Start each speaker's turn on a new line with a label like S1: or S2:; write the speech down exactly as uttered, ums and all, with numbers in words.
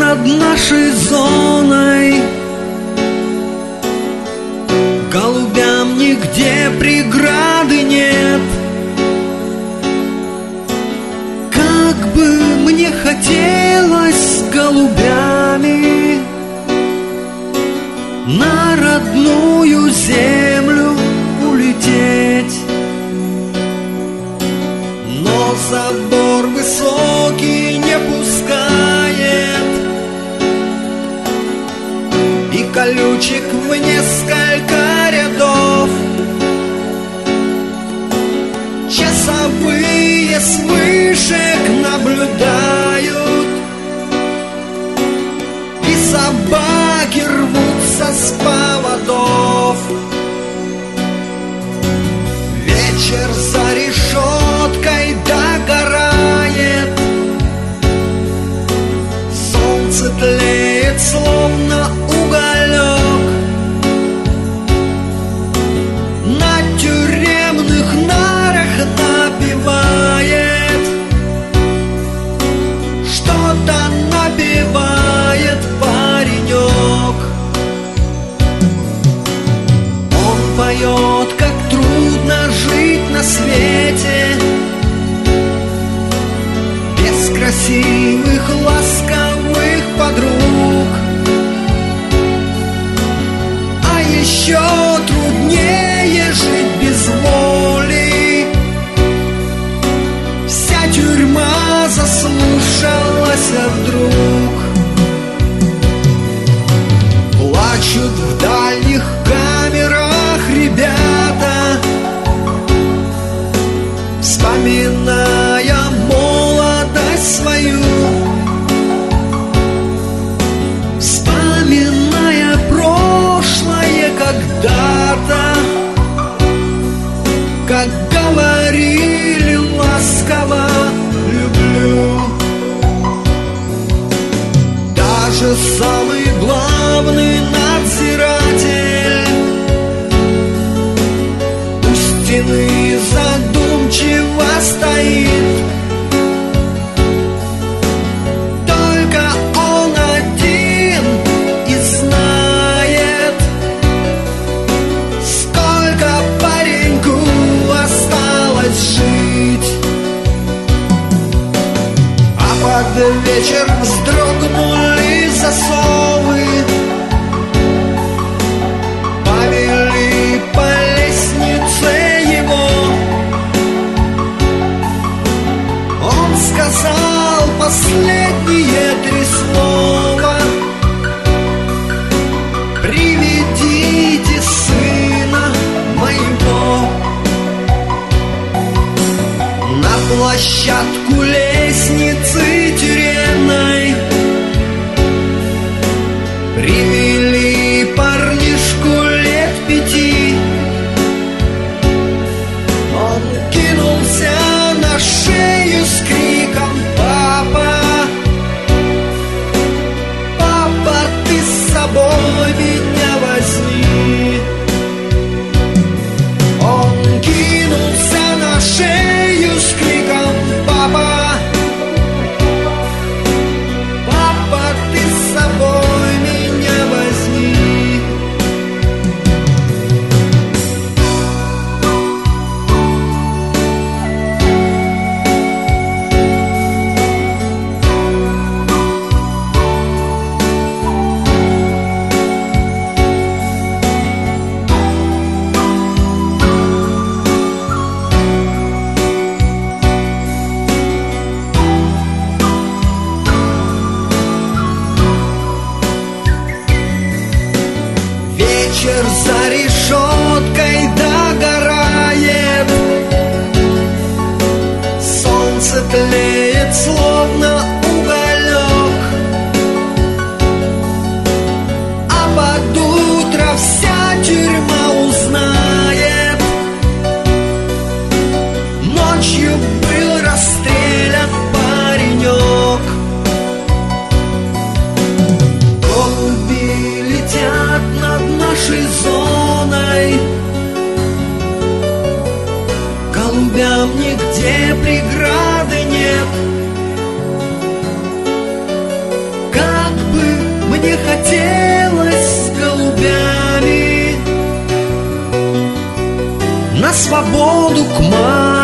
S1: над нашей зоной. Голубям нигде преграды нет. Как бы мне хотелось с голубями на родную землю улететь, но забор высокий не пускает, и колючек в несколько рядов. Часовые с вышек наблюдают, и собаки рвутся с поводов. Вечер за решеткой догорает, солнце тлеет, словно уголек. На тюремных нарах напевает, что-то напевает паренек. Он поет, как трудно жить на свете без красивых, ласковых подруг. А еще труднее жить без воли. Вся тюрьма заслушалась вдруг. Плачут в дальних камерах ребята, вспоминая молодость свою, вспоминая прошлое когда-то, как говорили ласково люблю. Даже самый главный надзиратель у стены задумчиво стоит. Только он один и знает, сколько пареньку осталось жить. А под вечер вздрогнули засовы, повели по лестнице его. Он сказал последние три слова: приведите сына моего. На площадку лестницы тюремной привели парнишку лет пяти. Он кинулся на шею с криком: папа, папа, ты с собой меня возьми. Он кинулся на шею с криком: папа, папа, ты с собой меня возьми. Вечер за решеткой догорает, солнце тлеет, словно уголек. А под утро вся тюрьма узнает: ночью был расстрелян паренек. Голуби летят над нашей зоной, голубям нигде преграды нет. Как мне хотелось с голубями на свободу к маме.